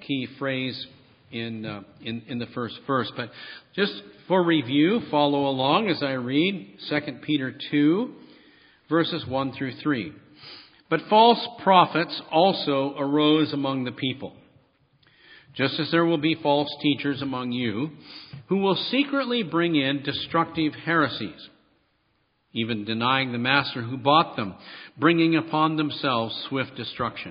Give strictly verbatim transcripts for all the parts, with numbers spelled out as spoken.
key phrase in, uh, in, in the first verse. But just for review, follow along as I read Second Peter two, verses one through three. But false prophets also arose among the people, just as there will be false teachers among you, who will secretly bring in destructive heresies, even denying the master who bought them, bringing upon themselves swift destruction.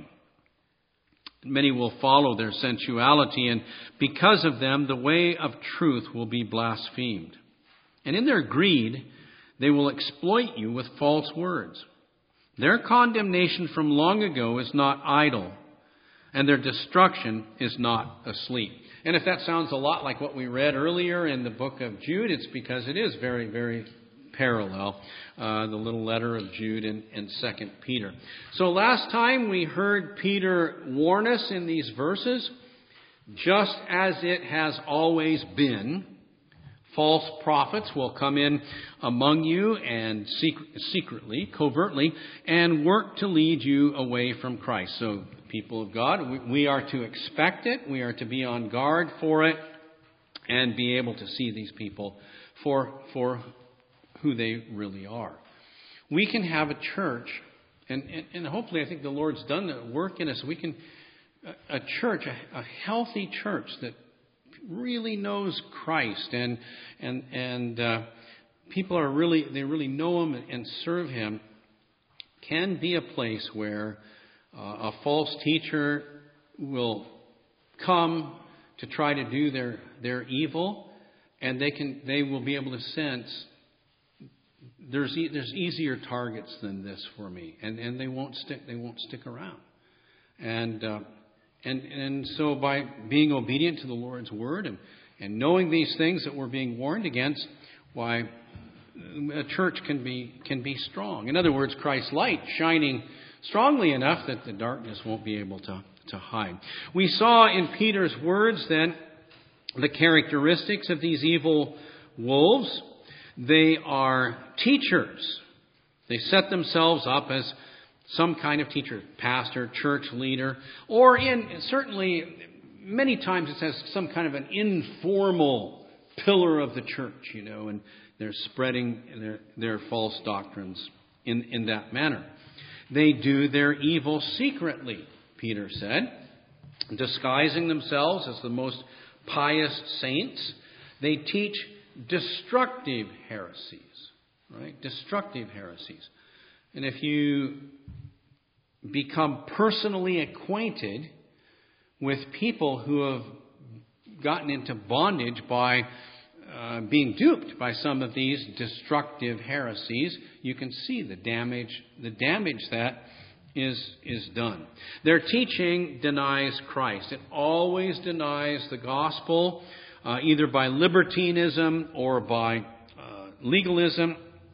Many will follow their sensuality, and because of them, the way of truth will be blasphemed. And in their greed, they will exploit you with false words. Their condemnation from long ago is not idle, and their destruction is not asleep. And if that sounds a lot like what we read earlier in the book of Jude, it's because it is very, very parallel, uh, the little letter of Jude in, in Second Peter. So last time we heard Peter warn us in these verses, just as it has always been, false prophets will come in among you and secret, secretly, covertly, and work to lead you away from Christ. So, people of God, we, we are to expect it. We are to be on guard for it and be able to see these people for, for who they really are. We can have a church, and, and, and hopefully I think the Lord's done the work in us. We can, a, a church, a, a healthy church that really knows Christ, and and and uh, people are really they really know Him and serve Him, can be a place where uh, a false teacher will come to try to do their their evil, and they can they will be able to sense there's e- there's easier targets than this for me, and and they won't stick they won't stick around, and. Uh, And and so by being obedient to the Lord's word and, and knowing these things that we're being warned against, why a church can be can be strong. In other words, Christ's light shining strongly enough that the darkness won't be able to, to hide. We saw in Peter's words then the characteristics of these evil wolves. They are teachers. They set themselves up as some kind of teacher, pastor, church leader, or in certainly many times it says some kind of an informal pillar of the church, you know, and they're spreading their, their false doctrines in, in that manner. They do their evil secretly, Peter said, disguising themselves as the most pious saints. They teach destructive heresies, right? Destructive heresies. And if you become personally acquainted with people who have gotten into bondage by uh, being duped by some of these destructive heresies, you can see the damage, the damage that is is done. Their teaching denies Christ. It always denies the gospel, uh, either by libertinism or by uh, legalism.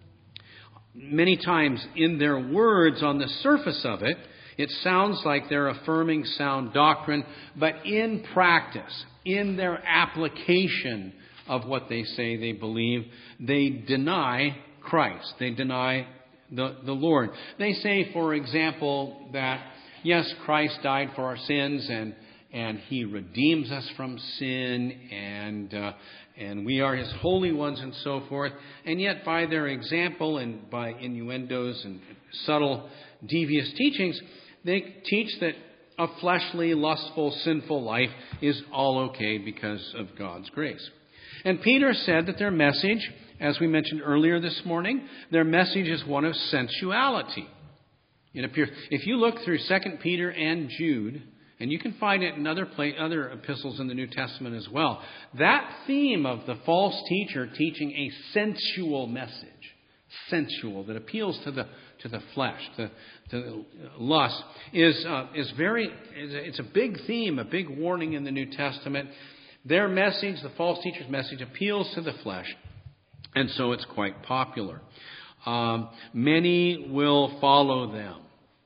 Many times in their words, on the surface of it, it sounds like they're affirming sound doctrine, but in practice, in their application of what they say they believe, they deny Christ. They deny the, the Lord. They say, for example, that yes, Christ died for our sins and and He redeems us from sin, and uh, and we are His holy ones and so forth. And yet by their example and by innuendos and subtle, devious teachings, they teach that a fleshly, lustful, sinful life is all okay because of God's grace. And Peter said that their message, as we mentioned earlier this morning, their message is one of sensuality. It appears, if you look through Second Peter and Jude, and you can find it in other play, other epistles in the New Testament as well, that theme of the false teacher teaching a sensual message, sensual, that appeals to the to the flesh, to, to lust, is uh, is very, it's a big theme, a big warning in the New Testament. Their message, the false teacher's message, appeals to the flesh, and so it's quite popular. Um, many will follow them.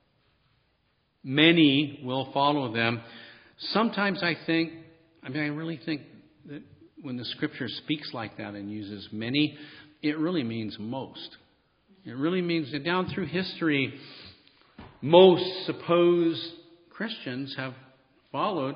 Many will follow them. Sometimes I think, I mean, I really think that when the Scripture speaks like that and uses many, it really means most. It really means that down through history, most supposed Christians have followed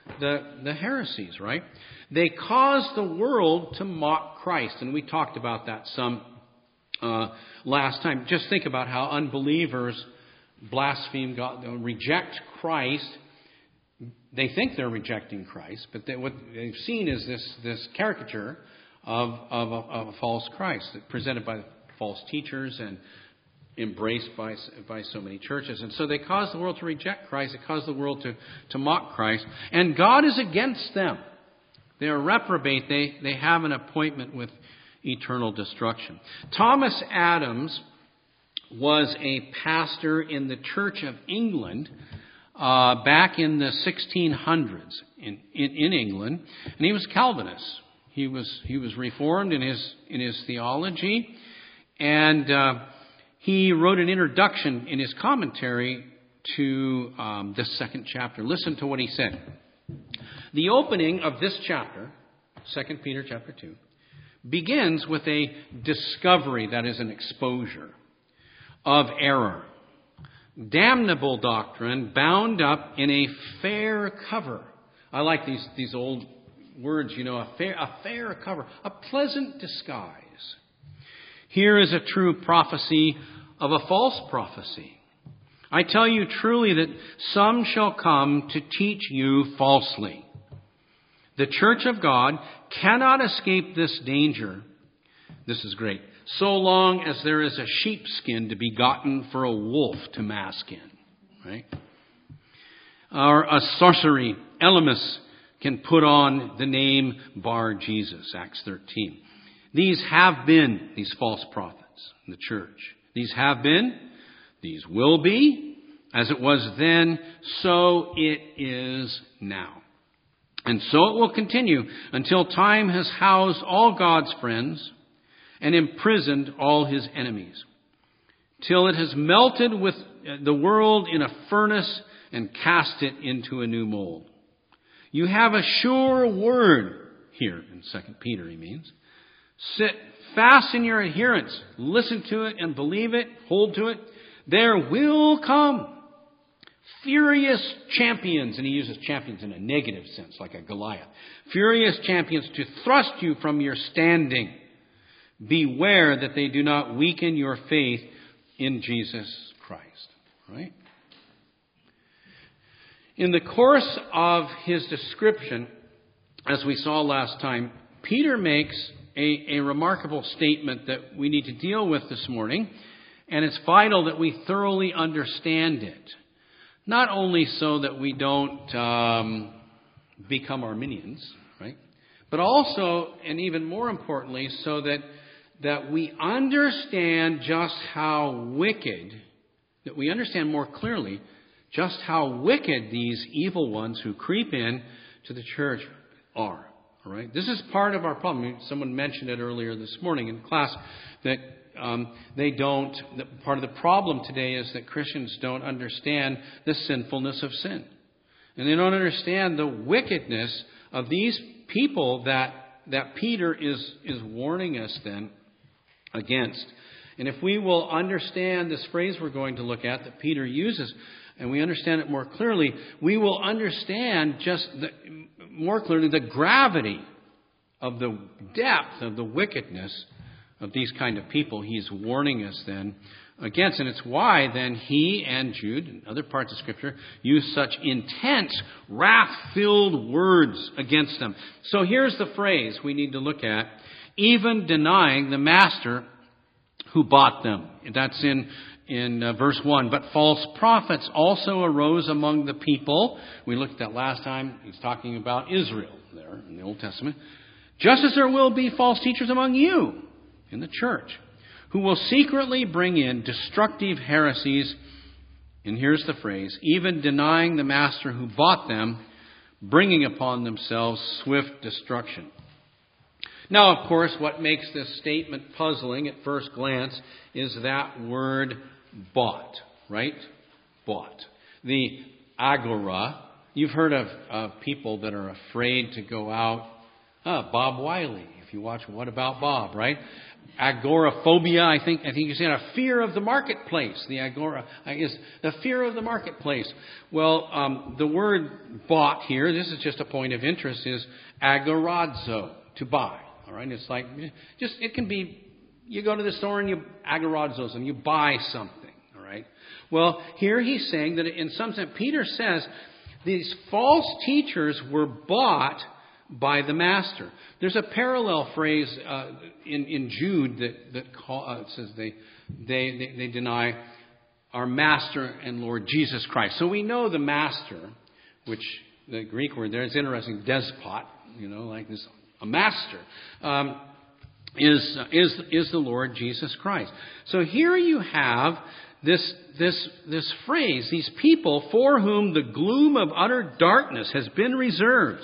the, the heresies, right? They cause the world to mock Christ. And we talked about that some uh, last time. Just think about how unbelievers blaspheme God, reject Christ. They think they're rejecting Christ, but they, what they've seen is this, this caricature of, of, a, of a false Christ presented by false teachers and embraced by, by so many churches. And so they cause the world to reject Christ. They cause the world to, to mock Christ. And God is against them. They are reprobate. They, they have an appointment with eternal destruction. Thomas Adams was a pastor in the Church of England uh, back in the sixteen hundreds in, in, in England. And he was Calvinist. He was, he was reformed in his, in his theology. And uh, he wrote an introduction in his commentary to um, this second chapter. Listen to what he said. The opening of this chapter, Second Peter chapter two, begins with a discovery, that is an exposure, of error. Damnable doctrine bound up in a fair cover. I like these, these old words, you know, a fair, a fair cover, a pleasant disguise. Here is a true prophecy of a false prophecy. I tell you truly that some shall come to teach you falsely. The church of God cannot escape this danger. This is great. So long as there is a sheepskin to be gotten for a wolf to mask in. Right? Or a sorcery, Elymas, can put on the name Bar Jesus, Acts thirteen. These have been, these false prophets in the church. These have been, these will be, as it was then, so it is now. And so it will continue until time has housed all God's friends and imprisoned all his enemies, till it has melted with the world in a furnace and cast it into a new mold. You have a sure word here in Second Peter, he means. Sit fast in your adherence. Listen to it and believe it. Hold to it. There will come furious champions, and he uses champions in a negative sense, like a Goliath. Furious champions to thrust you from your standing. Beware that they do not weaken your faith in Jesus Christ. Right? In the course of his description, as we saw last time, Peter makes a, a remarkable statement that we need to deal with this morning, and it's vital that we thoroughly understand it. Not only so that we don't um, become Arminians, right? But also, and even more importantly, so that that we understand just how wicked, that we understand more clearly just how wicked these evil ones who creep in to the church are. All right? This is part of our problem. Someone mentioned it earlier this morning in class that um, they don't. That part of the problem today is that Christians don't understand the sinfulness of sin, and they don't understand the wickedness of these people that that Peter is is warning us then against. And if we will understand this phrase we're going to look at that Peter uses, and we understand it more clearly, we will understand just the, more clearly the gravity of the depth of the wickedness of these kind of people he's warning us then against. And it's why then he and Jude and other parts of Scripture use such intense, wrath-filled words against them. So here's the phrase we need to look at. Even denying the master who bought them. That's in in uh, verse one. But false prophets also arose among the people. We looked at that last time. He's talking about Israel there in the Old Testament. Just as there will be false teachers among you in the church, who will secretly bring in destructive heresies. And here's the phrase, even denying the master who bought them, bringing upon themselves swift destruction. Now, of course, what makes this statement puzzling at first glance is that word bought, right? Bought. The agora. You've heard of, of people that are afraid to go out. Ah, Bob Wiley, if you watch What About Bob, right? agoraphobia, I think, I think you said a fear of the marketplace. The agora is the fear of the marketplace. Well, um, the word bought here, this is just a point of interest, is agorazo, to buy. All right, it's like just it can be you go to the store and you agorazo and you buy something. All right. Well, here he's saying that in some sense, Peter says these false teachers were bought by the master. There's a parallel phrase uh, in in Jude that that call, uh, says they, they they they deny our master and Lord Jesus Christ. So we know the master, which the Greek word there is interesting, despot. You know, like this, a master um, is is is the Lord Jesus Christ. So here you have this this this phrase: these people for whom the gloom of utter darkness has been reserved.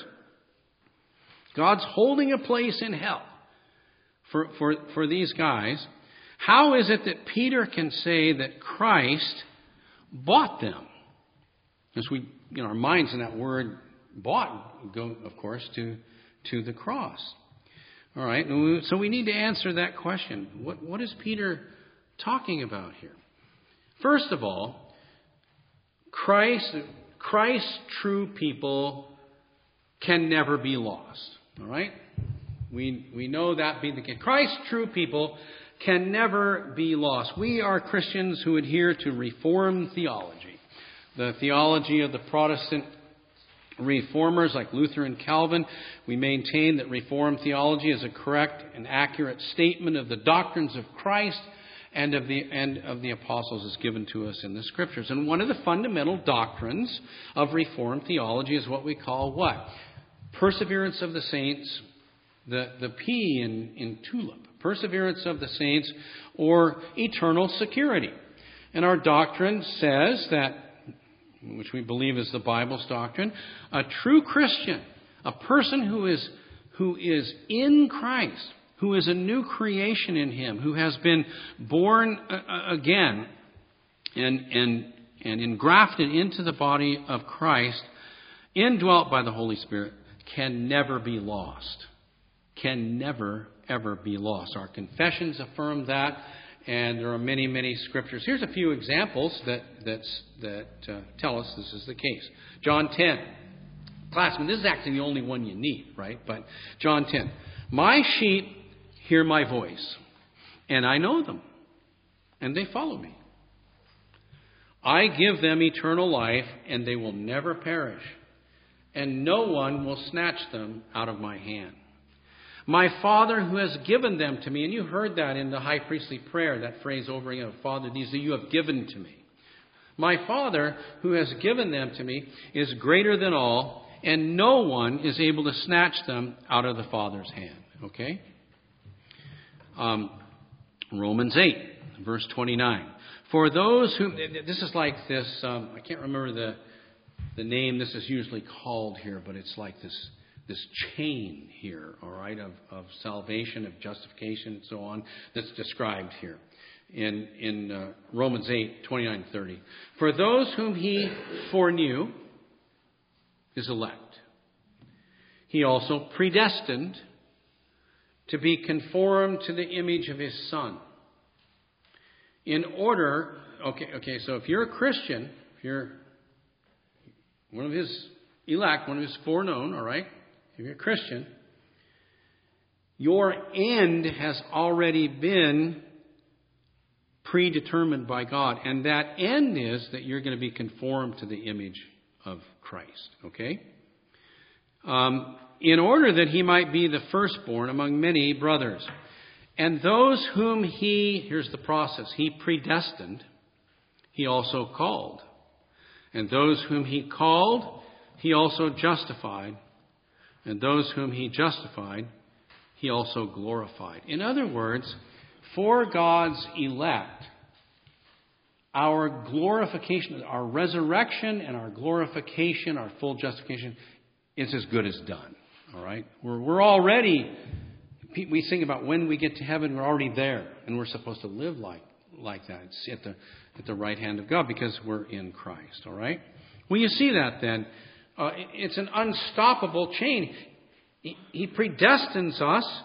God's holding a place in hell for, for, for these guys. How is it that Peter can say that Christ bought them? Because we, you know, our minds in that word bought go, of course, to, to the cross. All right. So we need to answer that question. What, what is Peter talking about here? First of all, Christ, Christ's true people can never be lost. All right? We we know that being the case. Christ's true people can never be lost. We are Christians who adhere to Reformed theology. The theology of the Protestant reformers like Luther and Calvin. We maintain that Reformed theology is a correct and accurate statement of the doctrines of Christ and of the and of the apostles as given to us in the Scriptures. And one of the fundamental doctrines of Reformed theology is what we call what? Perseverance of the saints, the, the P in, in tulip. Perseverance of the saints or eternal security. And our doctrine says that, which we believe is the Bible's doctrine, a true Christian, a person who is who is in Christ, who is a new creation in Him, who has been born again and, and, and engrafted into the body of Christ, indwelt by the Holy Spirit, can never be lost. Can never, ever be lost. Our confessions affirm that, and there are many, many scriptures. Here's a few examples that that's, that uh, tell us this is the case. John ten. Classmen, this is actually the only one you need, right? But John ten. My sheep hear my voice, and I know them, and they follow me. I give them eternal life, and they will never perish, and no one will snatch them out of my hand. My Father who has given them to me, and you heard that in the high priestly prayer, that phrase over again, Father, these that you have given to me. My Father who has given them to me is greater than all, and no one is able to snatch them out of the Father's hand. Okay? Um, Romans eight, verse twenty-nine. For those who, this is like this, um, I can't remember the the name this is usually called here, but it's like this this chain here, all right, of, of salvation, of justification, and so on, that's described here in in uh, Romans eight, twenty-nine, thirty. For those whom He foreknew, His elect, He also predestined to be conformed to the image of His Son. In order, okay, okay, so if you're a Christian, if you're one of His elect, one of His foreknown, all right, if you're a Christian, your end has already been predetermined by God. And that end is that you're going to be conformed to the image of Christ, okay? Um, in order that He might be the firstborn among many brothers. And those whom He, here's the process, He predestined, He also called. And those whom He called, He also justified. And those whom He justified, He also glorified. In other words, for God's elect, our glorification, our resurrection and our glorification, our full justification, is as good as done. All right? We're, we're already, we sing about when we get to heaven, we're already there. And we're supposed to live like, like that. It's at the, at the right hand of God because we're in Christ. All right? Well, you see that then. Uh, it's an unstoppable chain. He, he predestines us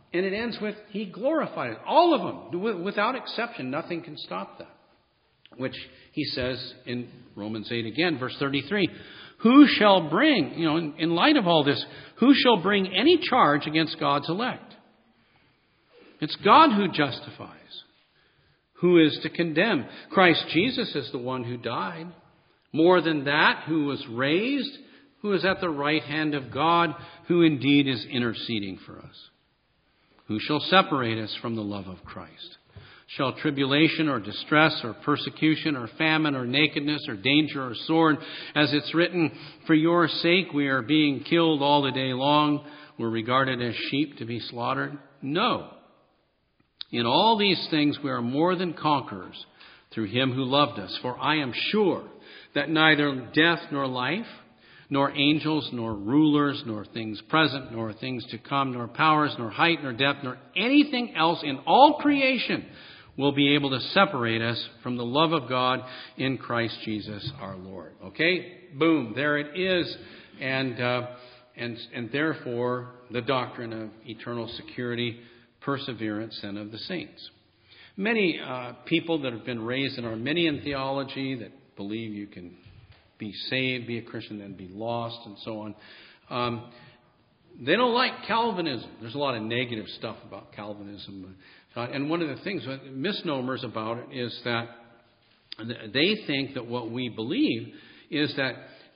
And it ends with, he glorified it. All of them, without exception. Nothing can stop that. Which he says in Romans eight again, verse thirty-three. Who shall bring, you know, in, in light of all this, who shall bring any charge against God's elect? It's God who justifies. Who is to condemn? Christ Jesus is the one who died. More than that, who was raised, who is at the right hand of God, who indeed is interceding for us. Who shall separate us from the love of Christ? Shall tribulation or distress or persecution or famine or nakedness or danger or sword, as it's written, for your sake we are being killed all the day long, we're regarded as sheep to be slaughtered? No. In all these things we are more than conquerors through him who loved us. For I am sure that neither death nor life, nor angels, nor rulers, nor things present, nor things to come, nor powers, nor height, nor depth, nor anything else in all creation will be able to separate us from the love of God in Christ Jesus our Lord. Okay? Boom. There it is. And, uh, and, and therefore, the doctrine of eternal security, perseverance, and of the saints. Many uh, people that have been raised in Arminian theology that believe you can be saved, be a Christian, and be lost, and so on. Um, they don't like Calvinism. There's a lot of negative stuff about Calvinism. Uh, and one of the things, misnomers about it, is that they think that what we believe is that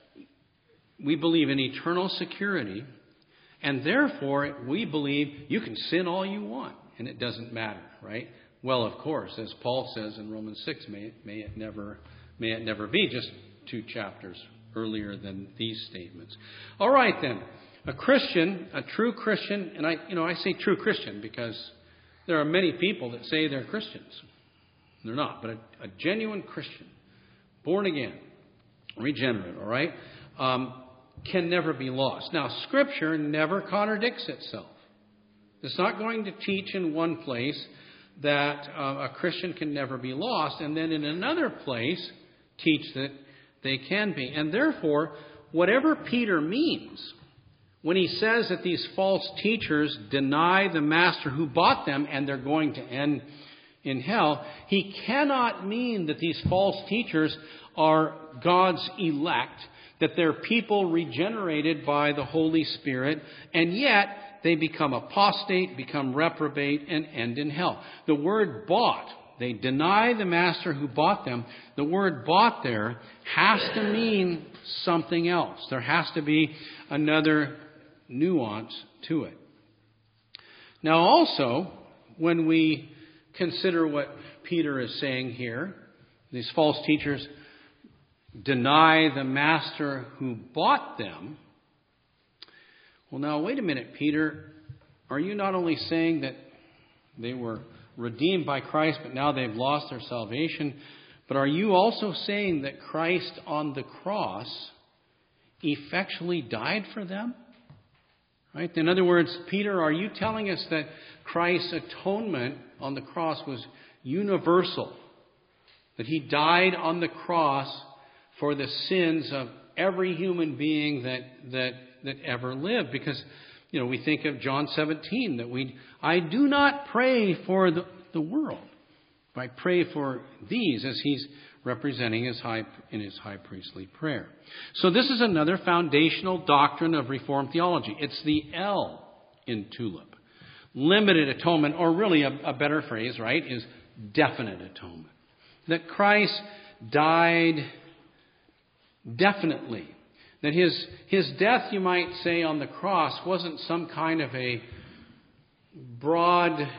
we believe in eternal security, and therefore we believe you can sin all you want, and it doesn't matter, right? Well, of course, as Paul says in Romans six, may it, may it never, may it never be, just two chapters earlier than these statements. All right, then. A Christian, a true Christian, and I, you know, I say true Christian because there are many people that say they're Christians. They're not, but a, a genuine Christian, born again, regenerate, all right, um, can never be lost. Now, Scripture never contradicts itself. It's not going to teach in one place that uh, a Christian can never be lost, and then in another place teach that they can be. And therefore, whatever Peter means when he says that these false teachers deny the master who bought them and they're going to end in hell, he cannot mean that these false teachers are God's elect, that they're people regenerated by the Holy Spirit, and yet they become apostate, become reprobate, and end in hell. The word bought, they deny the master who bought them. The word bought there has to mean something else. There has to be another nuance to it. Now also, when we consider what Peter is saying here, these false teachers deny the master who bought them. Well, now, wait a minute, Peter. Are you not only saying that they were redeemed by Christ, but now they've lost their salvation, but are you also saying that Christ on the cross effectually died for them? Right? In other words, Peter, are you telling us that Christ's atonement on the cross was universal? That he died on the cross for the sins of every human being that that that ever lived? Because, you know, we think of John seventeen, that we I do not pray for the, the world, but I pray for these, as he's representing his high, in his high priestly prayer. So this is another foundational doctrine of Reformed theology. It's the L in TULIP. Limited atonement, or really a, a better phrase, right, is definite atonement. That Christ died definitely. That his, his death, you might say, on the cross wasn't some kind of a broad,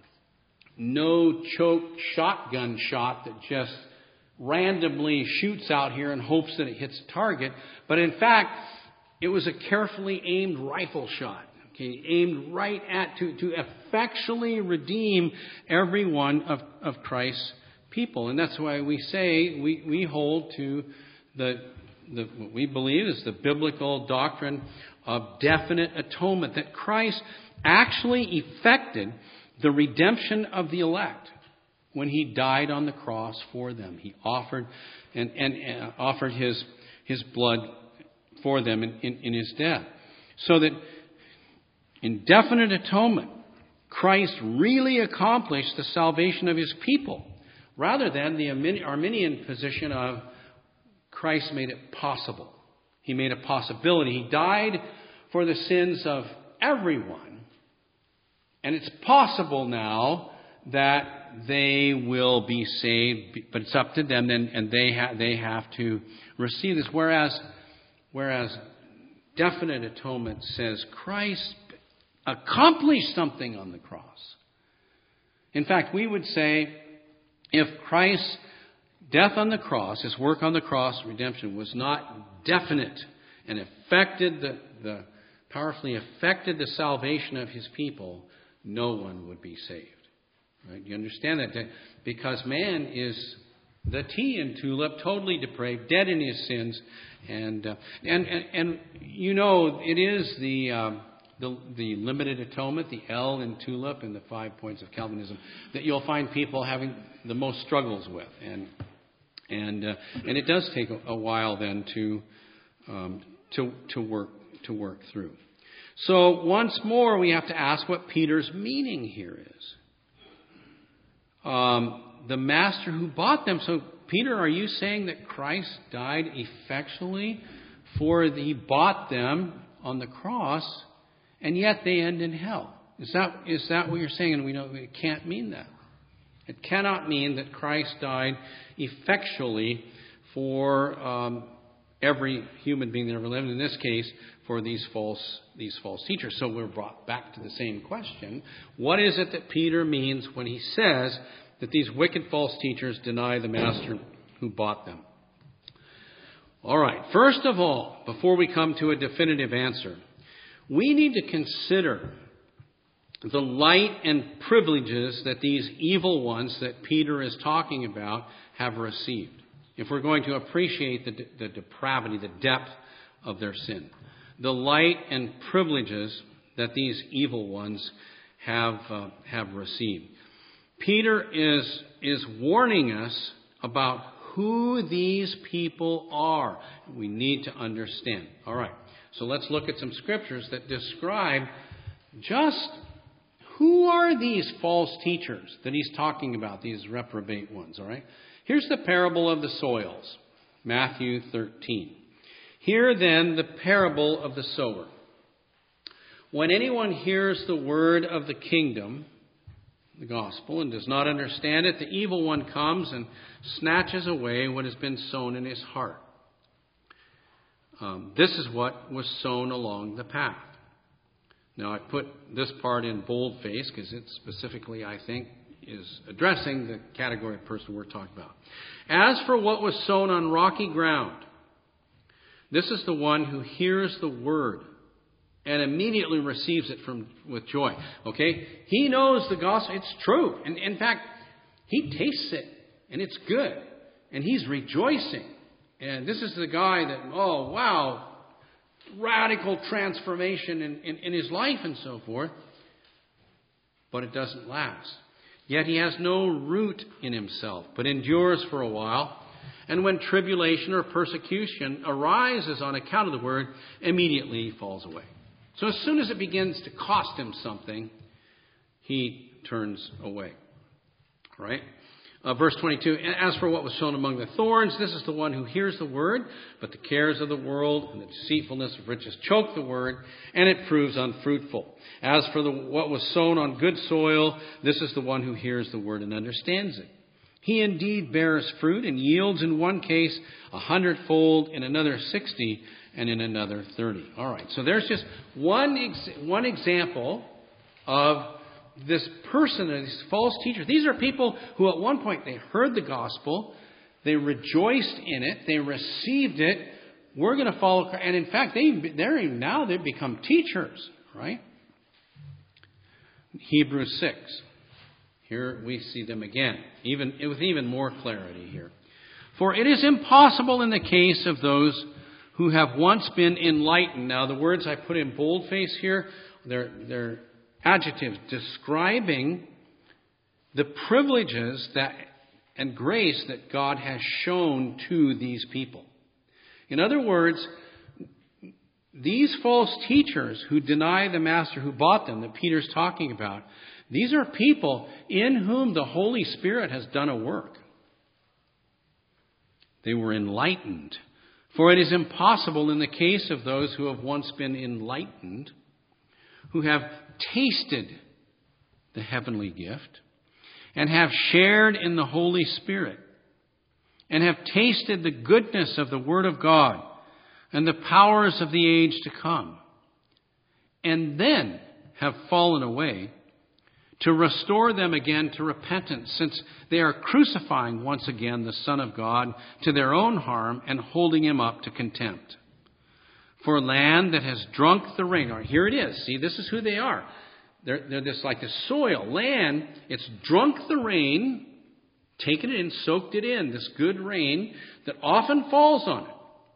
no-choke shotgun shot that just randomly shoots out here and hopes that it hits a target. But in fact, it was a carefully aimed rifle shot, okay, aimed right at, to, to effectually redeem every one of, of Christ's people. And that's why we say we, we hold to the, the what we believe is the biblical doctrine of definite atonement, that Christ actually effected the redemption of the elect when he died on the cross for them. He offered and, and, and offered his his blood for them in, in, in his death. So that in definite atonement, Christ really accomplished the salvation of his people, rather than the Arminian position of Christ made it possible. He made a possibility. He died for the sins of everyone. And it's possible now that they will be saved, but it's up to them, and, and they, ha- they have to receive this. Whereas, whereas definite atonement says Christ accomplished something on the cross. In fact, we would say if Christ's death on the cross, his work on the cross, redemption, was not definite and affected the, the powerfully affected the salvation of his people, no one would be saved. Right? You understand that? Because man is the tea in tulip, totally depraved, dead in his sins, and uh, and, and and you know it is the, um, the the limited atonement, the L in tulip, and the five points of Calvinism that you'll find people having the most struggles with, and and uh, and it does take a, a while then to um, to to work to work through. So once more, we have to ask what Peter's meaning here is. Um, the master who bought them. So, Peter, are you saying that Christ died effectually for the, he bought them on the cross, and yet they end in hell? Is that is that what you're saying? And we know it can't mean that. It cannot mean that Christ died effectually for um, every human being that ever lived. In this case, for these false these false teachers. So we're brought back to the same question. What is it that Peter means when he says that these wicked false teachers deny the master who bought them? All right. First of all, before we come to a definitive answer, we need to consider the light and privileges that these evil ones that Peter is talking about have received, if we're going to appreciate the, the depravity, the depth of their sin. The light and privileges that these evil ones have uh, have received. Peter is is warning us about who these people are. We need to understand. All right. So let's look at some scriptures that describe just who are these false teachers that he's talking about, these reprobate ones. All right. Here's the parable of the soils, Matthew thirteen. Hear then the parable of the sower. When anyone hears the word of the kingdom, the gospel, and does not understand it, the evil one comes and snatches away what has been sown in his heart. Um, this is what was sown along the path. Now, I put this part in boldface because it specifically, I think, is addressing the category of person we're talking about. As for what was sown on rocky ground, this is the one who hears the word and immediately receives it from with joy. Okay? He knows the gospel. It's true. And in fact, he tastes it, and it's good. And he's rejoicing. And this is the guy that, oh, wow, radical transformation in, in, in his life and so forth. But it doesn't last. Yet he has no root in himself, but endures for a while. And when tribulation or persecution arises on account of the word, immediately he falls away. So as soon as it begins to cost him something, he turns away. All right? Uh, verse twenty-two, as for what was sown among the thorns, this is the one who hears the word, but the cares of the world and the deceitfulness of riches choke the word, and it proves unfruitful. As for the, what was sown on good soil, this is the one who hears the word and understands it. He indeed bears fruit and yields in one case a hundredfold, in another sixty, and in another thirty. All right, so there's just one ex- one example of this person, these false teachers. These are people who at one point they heard the gospel, they rejoiced in it, they received it. We're going to follow, and in fact, they they're now they've become teachers, right? Hebrews six. Here we see them again, even with even more clarity here. For it is impossible in the case of those who have once been enlightened. Now, the words I put in boldface here, they're, they're adjectives describing the privileges that and grace that God has shown to these people. In other words, these false teachers who deny the master who bought them, that Peter's talking about, These are people in whom the Holy Spirit has done a work. They were enlightened. For it is impossible in the case of those who have once been enlightened, who have tasted the heavenly gift, and have shared in the Holy Spirit, and have tasted the goodness of the Word of God and the powers of the age to come, and then have fallen away, to restore them again to repentance, since they are crucifying once again the Son of God to their own harm and holding him up to contempt. For land that has drunk the rain, or here it is, see, this is who they are. They're, they're this like the soil, land, it's drunk the rain, taken it in, soaked it in, this good rain that often falls on it,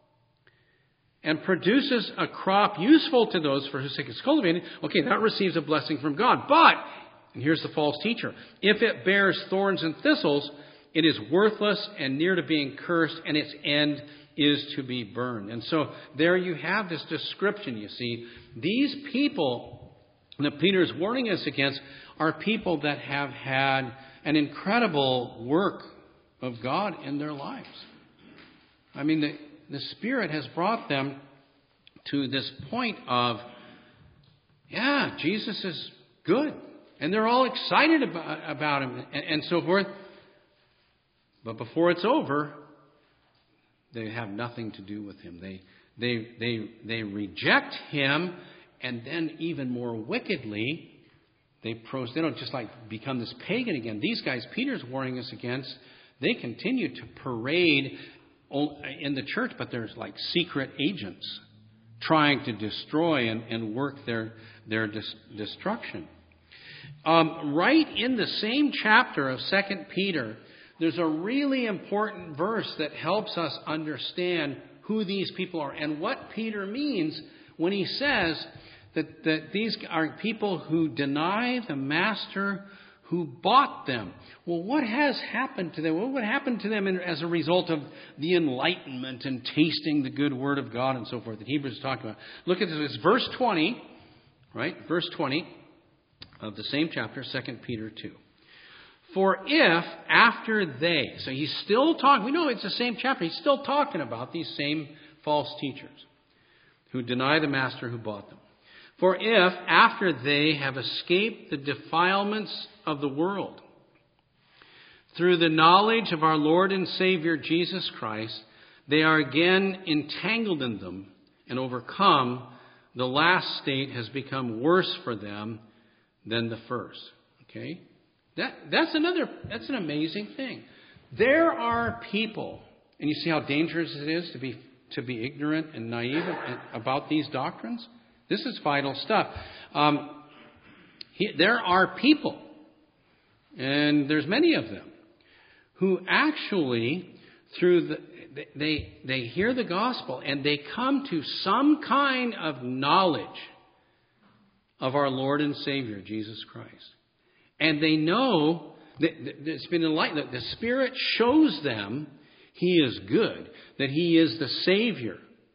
and produces a crop useful to those for whose sake it's cultivated. Okay, that receives a blessing from God. But, and here's the false teacher, if it bears thorns and thistles, it is worthless and near to being cursed, and its end is to be burned. And so there you have this description, you see. These people that Peter is warning us against are people that have had an incredible work of God in their lives. I mean, the, the Spirit has brought them to this point of, yeah, Jesus is good. And they're all excited about, about him and, and so forth. But before it's over, they have nothing to do with him. They, they, they, they reject him, and then even more wickedly, they, pro- they don't just like become this pagan again. These guys Peter's warning us against, they continue to parade in the church, but there's like secret agents trying to destroy and, and work their, their dis- destruction. Um, right in the same chapter of Second Peter, there's a really important verse that helps us understand who these people are and what Peter means when he says that, that these are people who deny the master who bought them. Well, what has happened to them? What would happen to them in, as a result of the enlightenment and tasting the good word of God and so forth that Hebrews is talking about? Look at this. It's verse twenty, right? Verse twenty of the same chapter, Second Peter two. For if after they, so he's still talking, we know it's the same chapter, he's still talking about these same false teachers who deny the master who bought them. For if after they have escaped the defilements of the world, through the knowledge of our Lord and Savior Jesus Christ, they are again entangled in them and overcome, the last state has become worse for them than the first. Okay? That, that's another, that's an amazing thing. There are people, and you see how dangerous it is to be, to be ignorant and naive about these doctrines? This is vital stuff. Um, he, there are people, and there's many of them, who actually, through the, they, they hear the gospel and they come to some kind of knowledge of our Lord and Savior, Jesus Christ. And they know that it's been enlightened. The Spirit shows them He is good, that He is the Savior,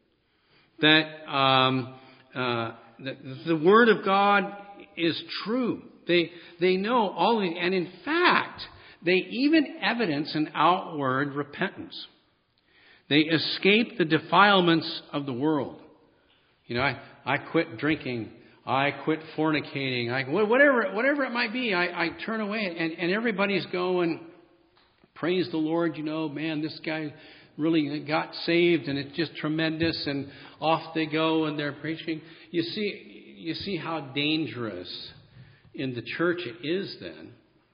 that, um, uh, that the Word of God is true. They they know all of it, and in fact, they even evidence an outward repentance. They escape the defilements of the world. You know, I, I quit drinking. I quit fornicating. I, whatever, whatever it might be, I, I turn away. And, and everybody's going, praise the Lord, you know, man, this guy really got saved and it's just tremendous. And off they go and they're preaching. You see, you see how dangerous in the church it is then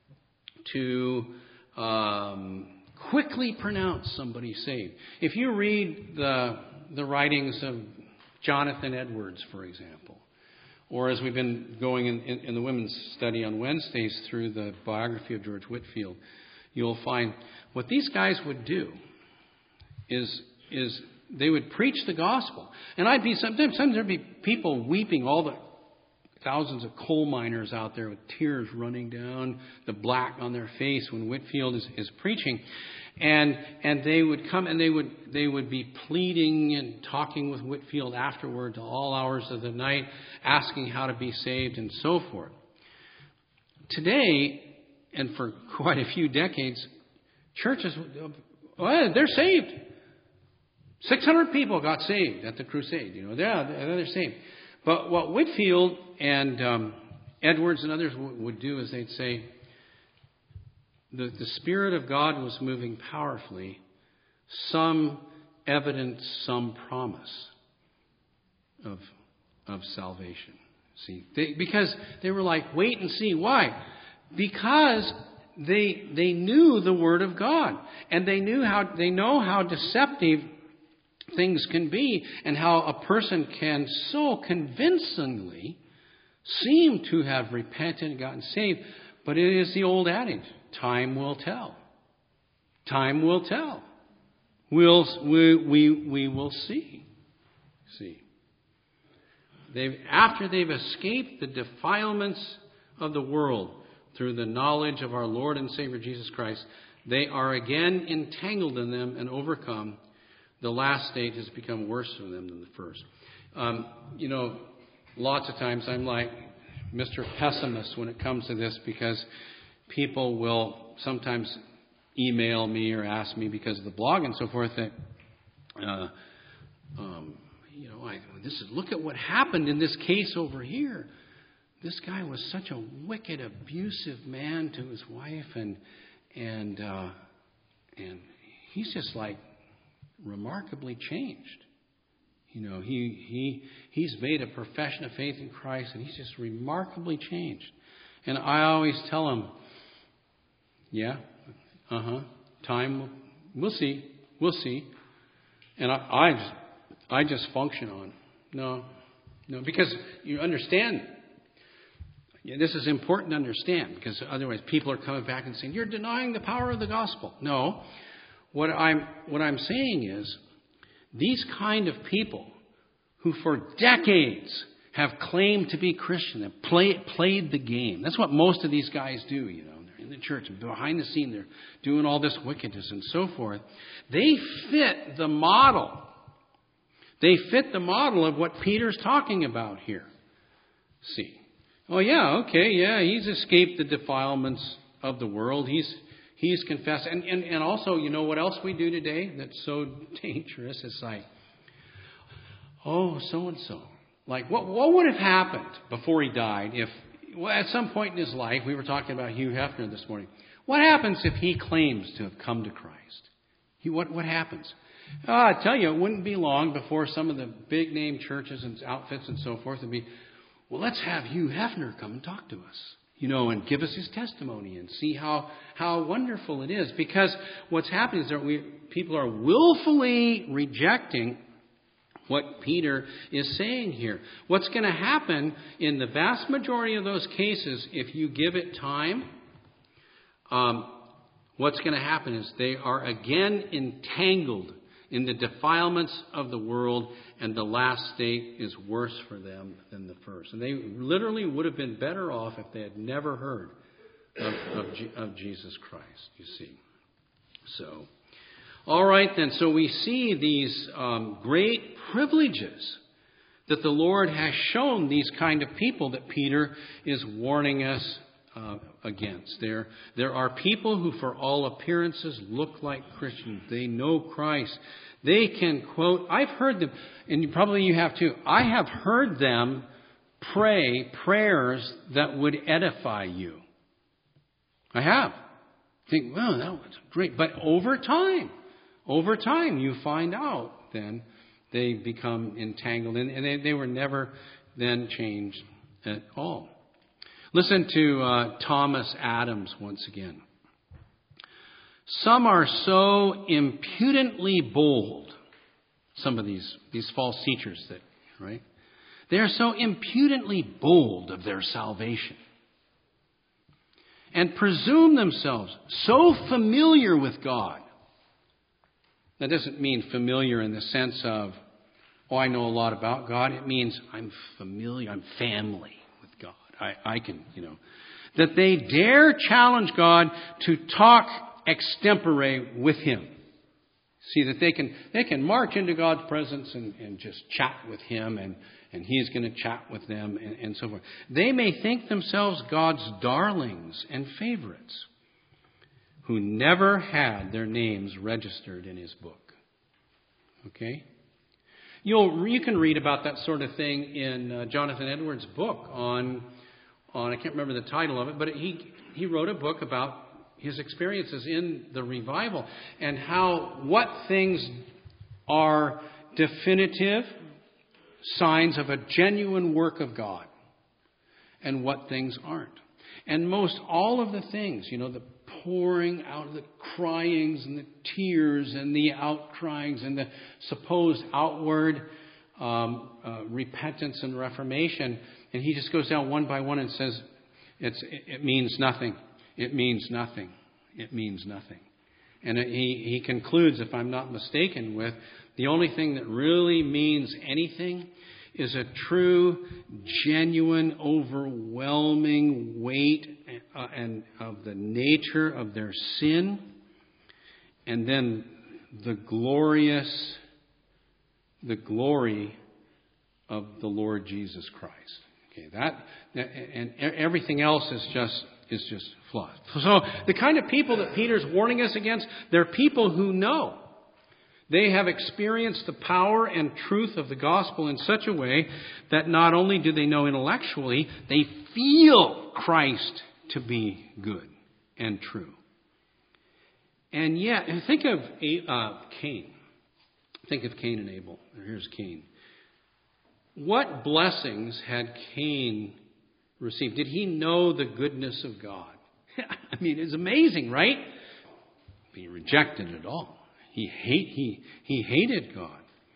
to um, quickly pronounce somebody saved. If you read the the writings of Jonathan Edwards, for example, or as we've been going in, in, in the women's study on Wednesdays through the biography of George Whitefield, you'll find what these guys would do is is they would preach the gospel. And I'd be sometimes, sometimes there'd be people weeping, all the thousands of coal miners out there with tears running down the black on their face when Whitefield is, is preaching. And and they would come and they would they would be pleading and talking with Whitefield afterward to all hours of the night, asking how to be saved and so forth. today, and for quite a few decades, churches, well, they're saved. six hundred people got saved at the crusade. You know, yeah, they're saved. But what Whitefield and um, Edwards and others w- would do is they'd say the, the Spirit of God was moving powerfully. Some evidence, some promise of of salvation. See, they, because they were like, wait and see. Why? Because they they knew the Word of God, and they knew how they know how deceptive things can be, and how a person can so convincingly seem to have repented and gotten saved. But it is the old adage: time will tell. Time will tell. We'll we we we will see. See. They've, after they've escaped the defilements of the world through the knowledge of our Lord and Savior Jesus Christ, they are again entangled in them and overcome. The last state has become worse for them than the first. Um, you know, lots of times I'm like Mister Pessimist when it comes to this, because people will sometimes email me or ask me because of the blog and so forth that, uh, um, you know, I, this is, look at what happened in this case over here. This guy was such a wicked, abusive man to his wife, and and uh, and he's just like remarkably changed. You know, he he he's made a profession of faith in Christ, and he's just remarkably changed. And I always tell him, yeah, uh huh, time, we'll see, we'll see. And I I just, I just function on no, no, because you understand. Yeah, this is important to understand, because otherwise people are coming back and saying, you're denying the power of the gospel. No. What I'm what I'm saying is, these kind of people who for decades have claimed to be Christian, have play, played the game. That's what most of these guys do, you know. They're in the church, and behind the scene they're doing all this wickedness and so forth. They fit the model. They fit the model of what Peter's talking about here. See. Oh, yeah, okay, yeah, he's escaped the defilements of the world. He's he's confessed. And, and, and also, you know what else we do today that's so dangerous? It's like, oh, so-and-so. Like, what what would have happened before he died if, well, at some point in his life, we were talking about Hugh Hefner this morning. What happens if he claims to have come to Christ? He, what, what happens? Oh, I tell you, it wouldn't be long before some of the big-name churches and outfits and so forth would be, well, let's have Hugh Hefner come and talk to us, you know, and give us his testimony and see how, how wonderful it is. Because what's happening is that we, people are willfully rejecting what Peter is saying here. What's going to happen in the vast majority of those cases, if you give it time, um, what's going to happen is they are again entangled in the defilements of the world, and the last state is worse for them than the first. And they literally would have been better off if they had never heard of, of, of Jesus Christ, you see. So, all right then, so we see these um, great privileges that the Lord has shown these kind of people that Peter is warning us uh, against. There, there are people who, for all appearances, look like Christians. They know Christ. They can quote, I've heard them, and probably you have too, I have heard them pray prayers that would edify you. I have. Think, well, that was great. But over time, over time, you find out then they become entangled, and they, they were never then changed at all. Listen to uh, Thomas Adams once again. Some are so impudently bold, some of these, these false teachers that, right? They are so impudently bold of their salvation and presume themselves so familiar with God. That doesn't mean familiar in the sense of, oh, I know a lot about God. It means I'm familiar, I'm family with God. I, I can, you know. That they dare challenge God to talk extempore with Him. See, that they can they can march into God's presence and, and just chat with Him and, and he's going to chat with them and, and so forth. They may think themselves God's darlings and favorites who never had their names registered in his book. Okay? You'll, you can read about that sort of thing in uh, Jonathan Edwards' book on, on, I can't remember the title of it, but he, he wrote a book about his experiences in the revival and how, what things are definitive signs of a genuine work of God and what things aren't. And most all of the things, you know, the pouring out, the cryings and the tears and the outcryings and the supposed outward um, uh, repentance and reformation. And he just goes down one by one and says, it's, it means nothing. It means nothing. It means nothing. And he, he concludes, if I'm not mistaken, with the only thing that really means anything is a true, genuine, overwhelming weight uh, and of the nature of their sin, and then the glorious, the glory of the Lord Jesus Christ. Okay, that and everything else is just is just fluff. So the kind of people that Peter's warning us against, they're people who know. They have experienced the power and truth of the gospel in such a way that not only do they know intellectually, they feel Christ to be good and true. And yet, think of uh, Cain. Think of Cain and Abel. Here's Cain. What blessings had Cain received? Did he know the goodness of God? I mean, it's amazing, right? He rejected it all. He hate he he hated God.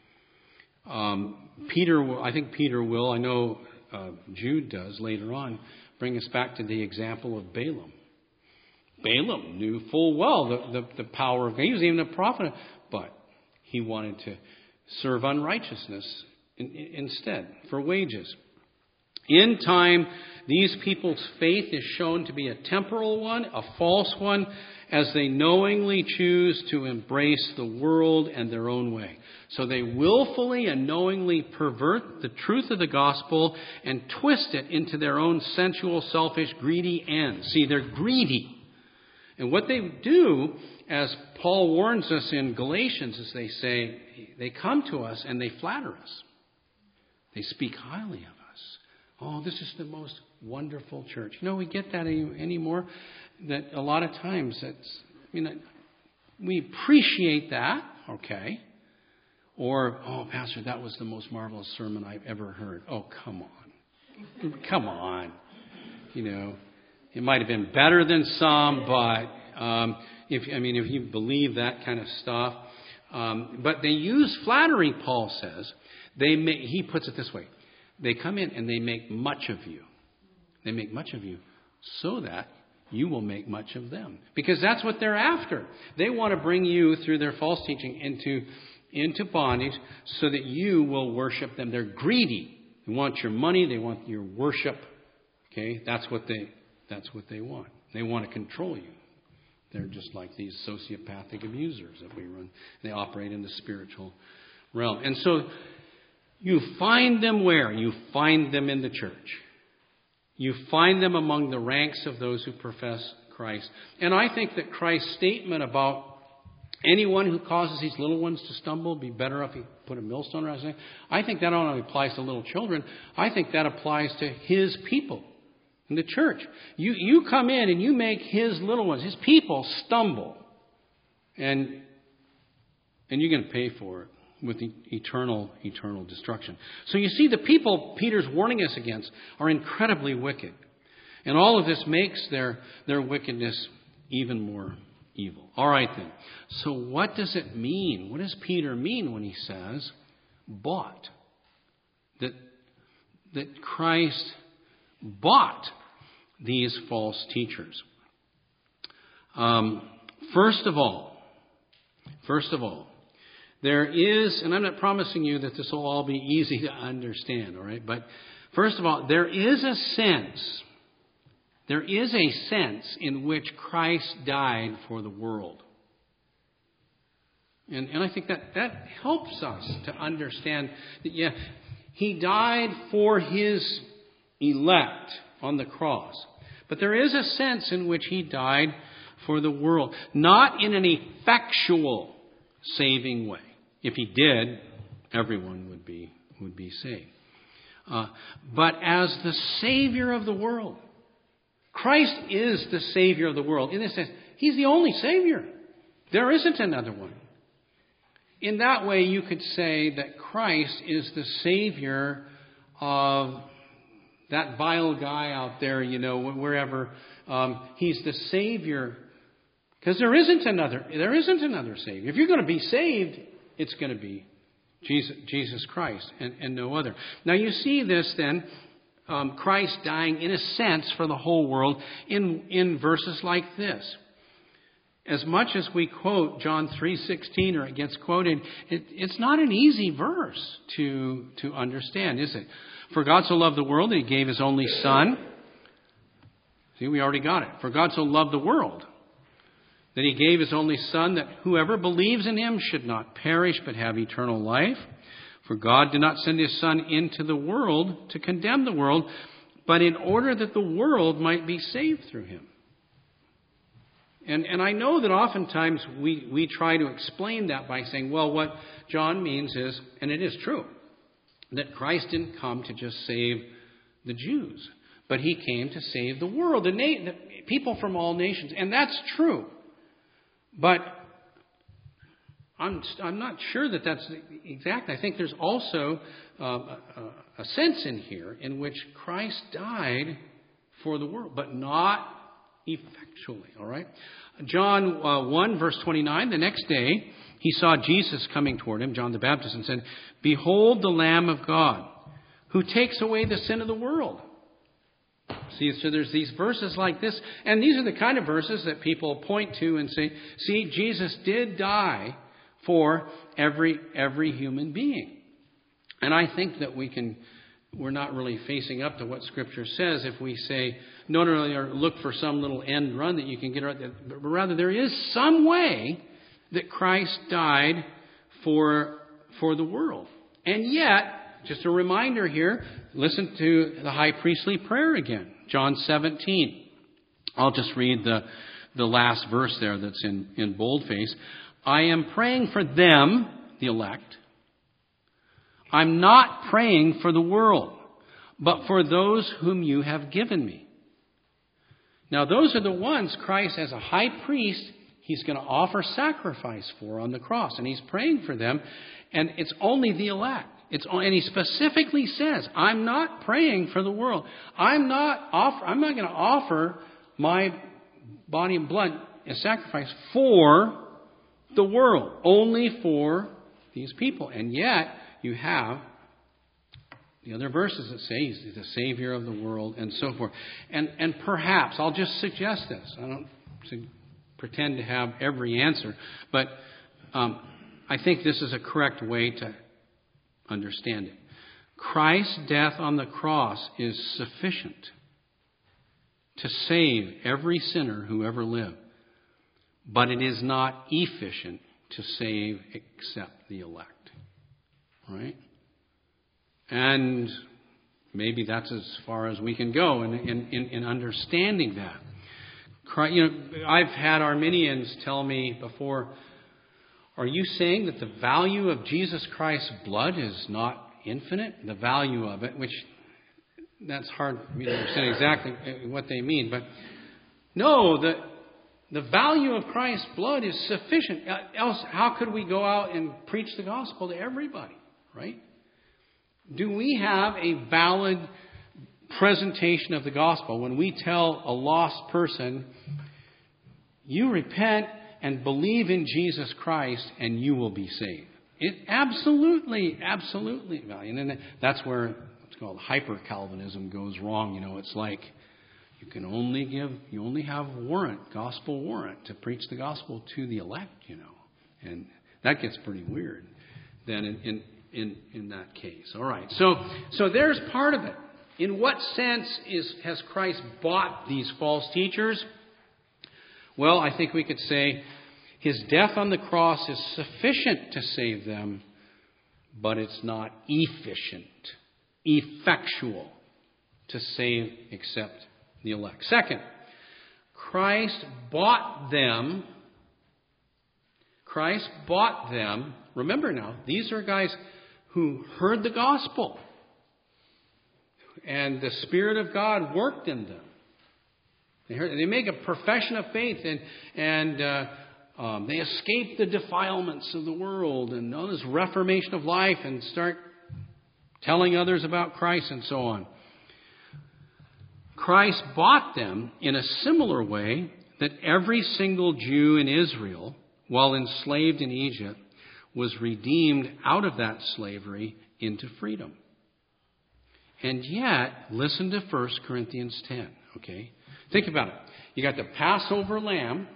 Um, Peter, I think Peter will. I know uh, Jude does later on. Bring us back to the example of Balaam. Balaam knew full well the, the, the power of God. He was even a prophet, but he wanted to serve unrighteousness in, in, instead for wages. In time, these people's faith is shown to be a temporal one, a false one, as they knowingly choose to embrace the world and their own way. So they willfully and knowingly pervert the truth of the gospel and twist it into their own sensual, selfish, greedy ends. See, they're greedy. And what they do, as Paul warns us in Galatians, is they say, they come to us and they flatter us. They speak highly of us. Oh, this is the most wonderful church. You know, we get that any, anymore. That a lot of times, it's, I mean, we appreciate that, okay. Or, oh, Pastor, that was the most marvelous sermon I've ever heard. Oh, come on. Come on. You know, it might have been better than some, but um, if I mean, if you believe that kind of stuff. Um, but they use flattery, Paul says. They make, he puts it this way. They come in and they make much of you. They make much of you so that you will make much of them. Because that's what they're after. They want to bring you, through their false teaching, into, into bondage so that you will worship them. They're greedy. They want your money. They want your worship. Okay? That's what they, that's what they want. They want to control you. They're just like these sociopathic abusers that we run. They operate in the spiritual realm. And so you find them where? You find them in the church. You find them among the ranks of those who profess Christ. And I think that Christ's statement about anyone who causes these little ones to stumble, be better if he put a millstone around his neck. I think that not only applies to little children, I think that applies to his people in the church. You, you come in and you make his little ones, his people, stumble. And, and you're going to pay for it with eternal, eternal destruction. So you see, the people Peter's warning us against are incredibly wicked. And all of this makes their, their wickedness even more evil. All right then. So what does it mean? What does Peter mean when he says, bought? That, that Christ bought these false teachers. Um, first of all, first of all, there is, and I'm not promising you that this will all be easy to understand, all right? But first of all, there is a sense, there is a sense in which Christ died for the world. And, and I think that that helps us to understand that, yeah, He died for his elect on the cross. But there is a sense in which he died for the world. Not in an effectual saving way. If he did, everyone would be, would be saved. Uh, but as the Savior of the world. Christ is the Savior of the world. In this sense, he's the only Savior. There isn't another one. In that way, you could say that Christ is the Savior of that vile guy out there, you know, wherever. Um, he's the Savior. Because there isn't another, there isn't another Savior. If you're going to be saved, it's going to be Jesus, Jesus Christ and, and no other. Now you see this then, um, Christ dying in a sense for the whole world in, in verses like this. As much as we quote John three sixteen, or it gets quoted, it, it's not an easy verse to, to understand, is it? For God so loved the world that he gave his only Son. See, we already got it. For God so loved the world that he gave his only Son, that whoever believes in him should not perish but have eternal life. For God did not send his Son into the world to condemn the world, but in order that the world might be saved through him. And, and I know that oftentimes we, we try to explain that by saying, well, what John means is, and it is true, that Christ didn't come to just save the Jews, but he came to save the world, the, na- the people from all nations. And that's true. But I'm, I'm not sure that that's exact. I think there's also uh, a, a sense in here in which Christ died for the world, but not effectually. All right? John uh, one, verse twenty-nine, the next day he saw Jesus coming toward him, John the Baptist, and said, "Behold the Lamb of God, who takes away the sin of the world." See, so there's these verses like this, and these are the kind of verses that people point to and say, see, Jesus did die for every every human being. And I think that we can, we're not really facing up to what Scripture says if we say, not only look for some little end run that you can get right, but rather there is some way that Christ died for, for the world. And yet, just a reminder here, listen to the high priestly prayer again. John seventeen. I'll just read the, the last verse there that's in, in boldface. I am praying for them, the elect. I'm not praying for the world, but for those whom you have given me. Now, those are the ones Christ, as a high priest, he's going to offer sacrifice for on the cross. And he's praying for them. And it's only the elect. It's, and he specifically says, I'm not praying for the world. I'm not offer, I'm not going to offer my body and blood as sacrifice for the world. Only for these people. And yet, you have the other verses that say he's the Savior of the world and so forth. And, and perhaps, I'll just suggest this. I don't pretend to have every answer. But um, I think this is a correct way to understand it. Christ's death on the cross is sufficient to save every sinner who ever lived. But it is not efficient to save except the elect. Right? And maybe that's as far as we can go in, in, in, in understanding that. Christ, you know, I've had Arminians tell me before, are you saying that the value of Jesus Christ's blood is not infinite? The value of it, which that's hard for me to understand exactly what they mean. But no, the, the value of Christ's blood is sufficient. Else, how could we go out and preach the gospel to everybody, right? Do we have a valid presentation of the gospel when we tell a lost person, you repent and believe in Jesus Christ and you will be saved? It absolutely, absolutely. And that's where what's called hyper-Calvinism goes wrong. You know, it's like you can only give, you only have warrant, gospel warrant to preach the gospel to the elect, you know. And that gets pretty weird then in, in, in, in that case. All right. So, so there's part of it. In what sense is has Christ bought these false teachers? Well, I think we could say his death on the cross is sufficient to save them, but it's not efficient effectual to save except the elect. Second, Christ bought them. Christ bought them. Remember now, these are guys who heard the gospel. And the Spirit of God worked in them. They, heard, they make a profession of faith and, and uh, um, they escape the defilements of the world and all this reformation of life and start telling others about Christ and so on. Christ bought them in a similar way that every single Jew in Israel, while enslaved in Egypt, was redeemed out of that slavery into freedom. And yet, listen to First Corinthians ten, okay? Think about it. You got the Passover lamb.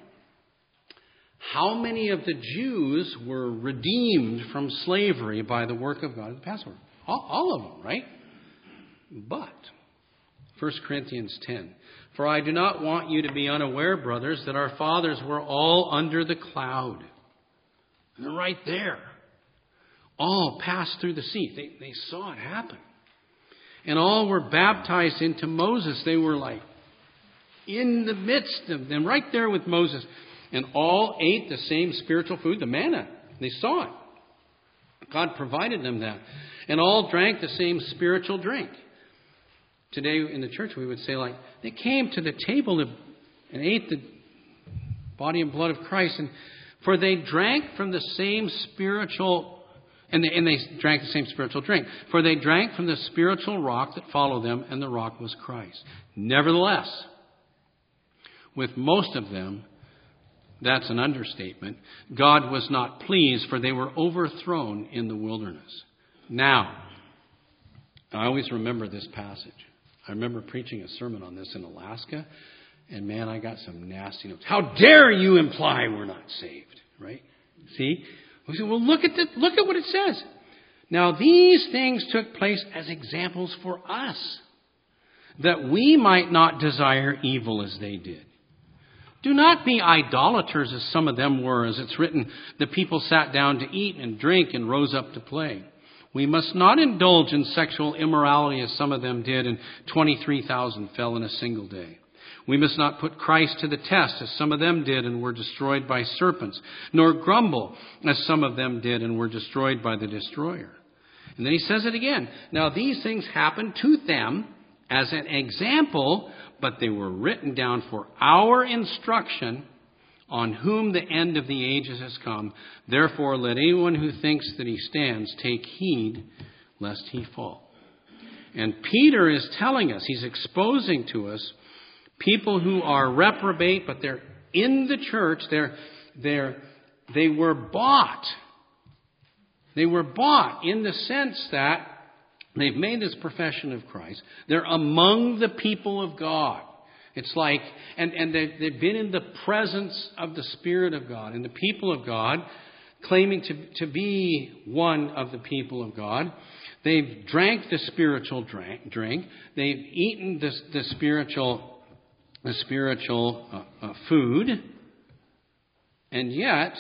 How many of the Jews were redeemed from slavery by the work of God at the Passover? All, all of them, right? But, First Corinthians ten, for I do not want you to be unaware, brothers, that our fathers were all under the cloud. And they're right there. All passed through the sea. They, they saw it happen. And all were baptized into Moses. They were like in the midst of them, right there with Moses. And all ate the same spiritual food, the manna. They saw it. God provided them that. And all drank the same spiritual drink. Today in the church we would say like, they came to the table and ate the body and blood of Christ. And for they drank from the same spiritual And they, and they drank the same spiritual drink. For they drank from the spiritual rock that followed them, and the rock was Christ. Nevertheless, with most of them, that's an understatement, God was not pleased, for they were overthrown in the wilderness. Now, I always remember this passage. I remember preaching a sermon on this in Alaska, and man, I got some nasty notes. How dare you imply we're not saved, right? See? We say, well, look at the, look at what it says. Now, these things took place as examples for us, that we might not desire evil as they did. Do not be idolaters as some of them were, as it's written, the people sat down to eat and drink and rose up to play. We must not indulge in sexual immorality as some of them did, and twenty-three thousand fell in a single day. We must not put Christ to the test, as some of them did and were destroyed by serpents, nor grumble, as some of them did and were destroyed by the destroyer. And then he says it again. Now these things happened to them as an example, but they were written down for our instruction, on whom the end of the ages has come. Therefore, let anyone who thinks that he stands take heed lest he fall. And Peter is telling us, he's exposing to us, people who are reprobate, but they're in the church. They're, they're, they were bought. They were bought in the sense that they've made this profession of Christ. They're among the people of God. It's like, and, and they've, they've been in the presence of the Spirit of God and the people of God, claiming to, to be one of the people of God. They've drank the spiritual drink. drink. They've eaten the, the spiritual the spiritual uh, uh, food, and yet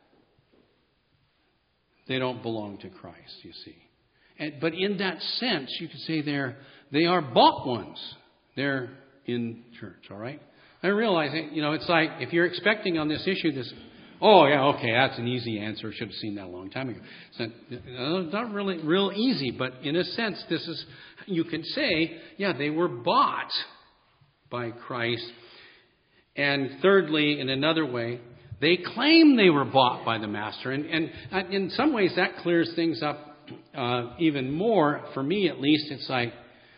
they don't belong to Christ, you see. And, but in that sense, you could say they're they are bought ones. They're in church, all right? I realize, you know, it's like if you're expecting on this issue this, oh yeah, okay, that's an easy answer. Should have seen that a long time ago. It's not, it's not really real easy, but in a sense, this is, you can say, yeah, they were bought by Christ. And thirdly, in another way, they claim they were bought by the Master. And, and in some ways, that clears things up uh, even more. For me, at least, it's like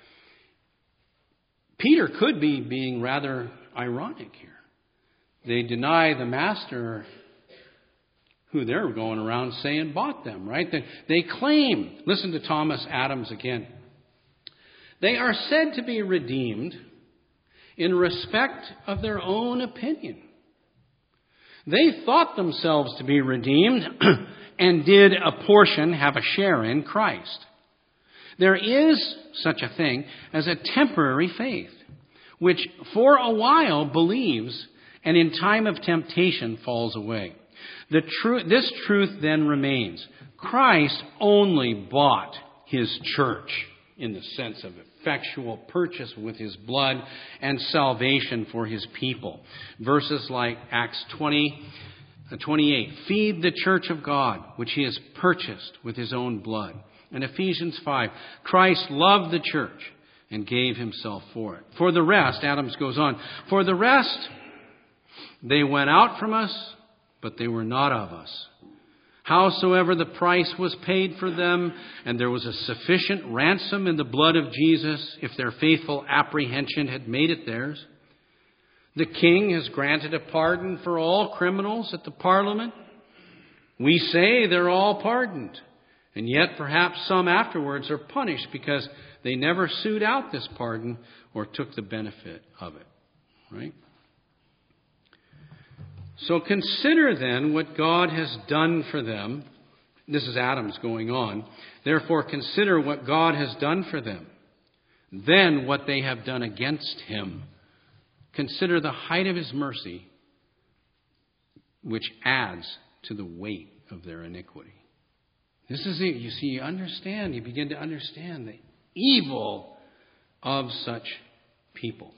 Peter could be being rather ironic here. They deny the Master who they're going around saying bought them, right? They, they claim, listen to Thomas Adams again. They are said to be redeemed in respect of their own opinion. They thought themselves to be redeemed and did a portion have a share in Christ. There is such a thing as a temporary faith, which for a while believes and in time of temptation falls away. The tru- this truth then remains. Christ only bought his church in the sense of effectual purchase with his blood and salvation for his people. Verses like Acts twenty, twenty-eight, feed the church of God, which he has purchased with his own blood. And Ephesians five, Christ loved the church and gave himself for it. For the rest, Adams goes on, for the rest, they went out from us, but they were not of us. Howsoever the price was paid for them, and there was a sufficient ransom in the blood of Jesus, if their faithful apprehension had made it theirs. The king has granted a pardon for all criminals at the parliament. We say they're all pardoned, and yet perhaps some afterwards are punished because they never sued out this pardon or took the benefit of it. Right? So consider then what God has done for them. This is Adam's going on. Therefore consider what God has done for them. Then what they have done against him. Consider the height of his mercy, which adds to the weight of their iniquity. This is it. You see, you understand. You begin to understand the evil of such people.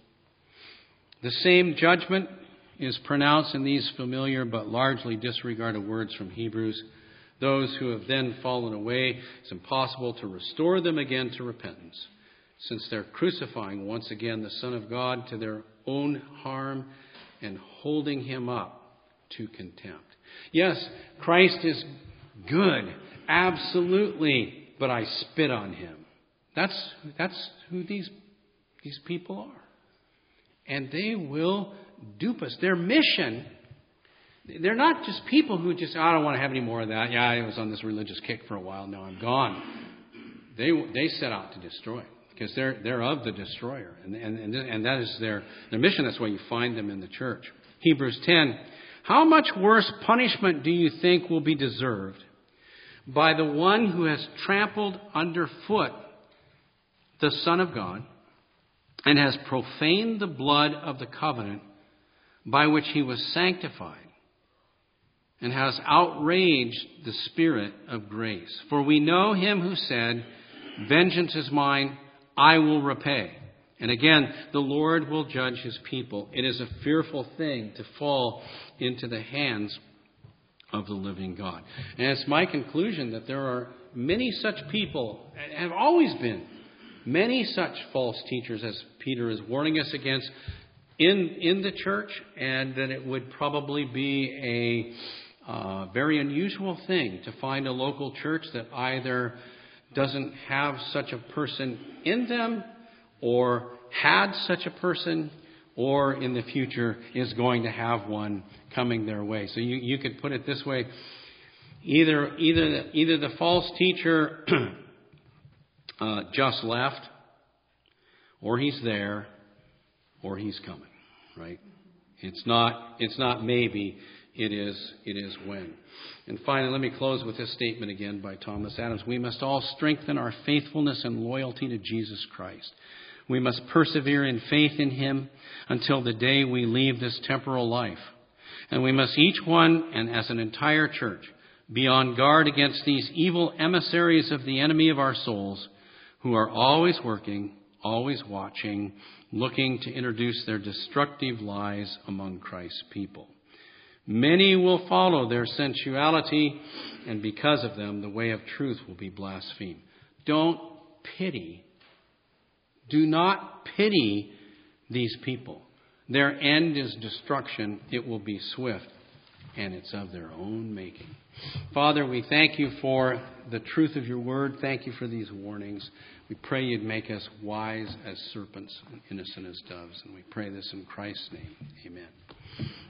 The same judgment is pronounced in these familiar but largely disregarded words from Hebrews. Those who have then fallen away, it's impossible to restore them again to repentance, since they're crucifying once again the Son of God to their own harm and holding him up to contempt. Yes, Christ is good, absolutely, but I spit on him. That's that's who these these people are. And they will dupe us. Their mission, they're not just people who just, oh, I don't want to have any more of that. Yeah, I was on this religious kick for a while. Now I'm gone. They they set out to destroy, because they're they're of the destroyer, and and and, and that is their their mission. That's why you find them in the church. Hebrews ten. How much worse punishment do you think will be deserved by the one who has trampled underfoot the Son of God and has profaned the blood of the covenant by which he was sanctified, and has outraged the Spirit of grace? For we know him who said, vengeance is mine, I will repay. And again, the Lord will judge his people. It is a fearful thing to fall into the hands of the living God. And it's my conclusion that there are many such people, and have always been, many such false teachers, as Peter is warning us against, in, in the church, and that it would probably be a uh, very unusual thing to find a local church that either doesn't have such a person in them, or had such a person, or in the future is going to have one coming their way. So you, you could put it this way: either either the, either the false teacher uh, just left, or he's there, or he's coming. Right? It's not it's not maybe. It is it is when. And finally, let me close with this statement again by Thomas Adams. We must all strengthen our faithfulness and loyalty to Jesus Christ. We must persevere in faith in him until the day we leave this temporal life. And we must each one, and as an entire church, be on guard against these evil emissaries of the enemy of our souls, who are always working, always watching, looking to introduce their destructive lies among Christ's people. Many will follow their sensuality, and because of them, the way of truth will be blasphemed. Don't pity. Do not pity these people. Their end is destruction. It will be swift, and it's of their own making. Father, we thank you for the truth of your word. Thank you for these warnings. We pray you'd make us wise as serpents and innocent as doves. And we pray this in Christ's name. Amen.